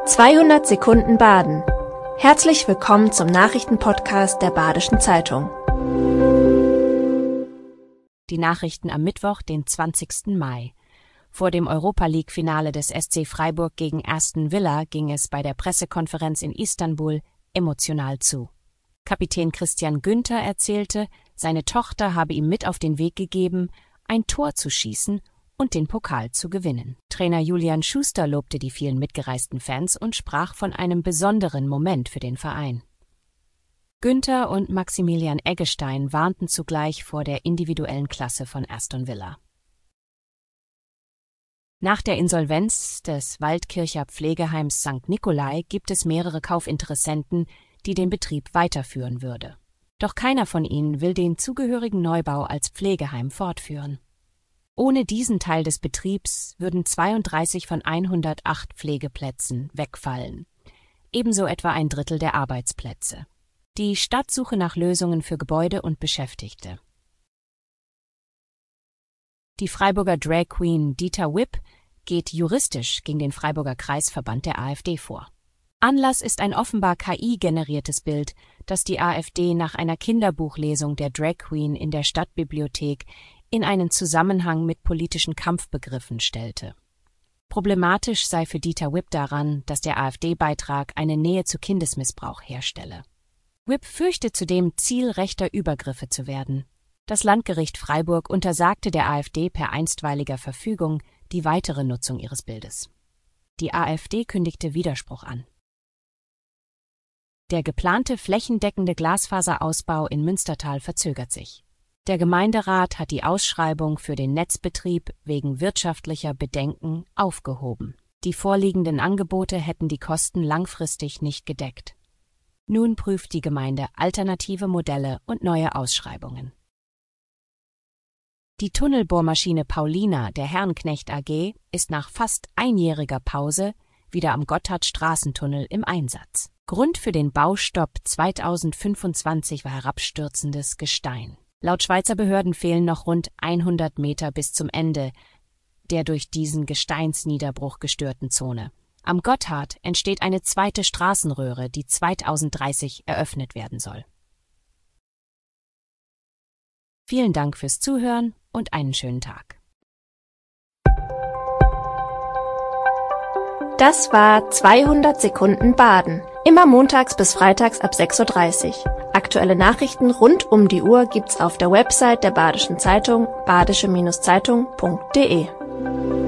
200 Sekunden Baden. Herzlich willkommen zum Nachrichtenpodcast der Badischen Zeitung. Die Nachrichten am Mittwoch, den 20. Mai. Vor dem Europa-League-Finale des SC Freiburg gegen Aston Villa ging es bei der Pressekonferenz in Istanbul emotional zu. Kapitän Christian Günther erzählte, seine Tochter habe ihm mit auf den Weg gegeben, ein Tor zu schießen und den Pokal zu gewinnen. Trainer Julian Schuster lobte die vielen mitgereisten Fans und sprach von einem besonderen Moment für den Verein. Günther und Maximilian Eggestein warnten zugleich vor der individuellen Klasse von Aston Villa. Nach der Insolvenz des Waldkircher Pflegeheims St. Nikolai gibt es mehrere Kaufinteressenten, die den Betrieb weiterführen würde. Doch keiner von ihnen will den zugehörigen Neubau als Pflegeheim fortführen. Ohne diesen Teil des Betriebs würden 32 von 108 Pflegeplätzen wegfallen, ebenso etwa ein Drittel der Arbeitsplätze. Die Stadt suche nach Lösungen für Gebäude und Beschäftigte. Die Freiburger Drag Queen Dieter Wipp geht juristisch gegen den Freiburger Kreisverband der AfD vor. Anlass ist ein offenbar KI-generiertes Bild, das die AfD nach einer Kinderbuchlesung der Drag Queen in der Stadtbibliothek in einen Zusammenhang mit politischen Kampfbegriffen stellte. Problematisch sei für Dieter Wipp daran, dass der AfD-Beitrag eine Nähe zu Kindesmissbrauch herstelle. Wipp fürchte zudem, Ziel rechter Übergriffe zu werden. Das Landgericht Freiburg untersagte der AfD per einstweiliger Verfügung die weitere Nutzung ihres Bildes. Die AfD kündigte Widerspruch an. Der geplante flächendeckende Glasfaserausbau in Münstertal verzögert sich. Der Gemeinderat hat die Ausschreibung für den Netzbetrieb wegen wirtschaftlicher Bedenken aufgehoben. Die vorliegenden Angebote hätten die Kosten langfristig nicht gedeckt. Nun prüft die Gemeinde alternative Modelle und neue Ausschreibungen. Die Tunnelbohrmaschine Paulina der Herrenknecht AG ist nach fast einjähriger Pause wieder am Gotthardstraßentunnel im Einsatz. Grund für den Baustopp 2025 war herabstürzendes Gestein. Laut Schweizer Behörden fehlen noch rund 100 Meter bis zum Ende der durch diesen Gesteinsniederbruch gestörten Zone. Am Gotthard entsteht eine zweite Straßenröhre, die 2030 eröffnet werden soll. Vielen Dank fürs Zuhören und einen schönen Tag. Das war 200 Sekunden Baden. Immer montags bis freitags ab 6:30 Uhr. Aktuelle Nachrichten rund um die Uhr gibt's auf der Website der Badischen Zeitung badische-zeitung.de.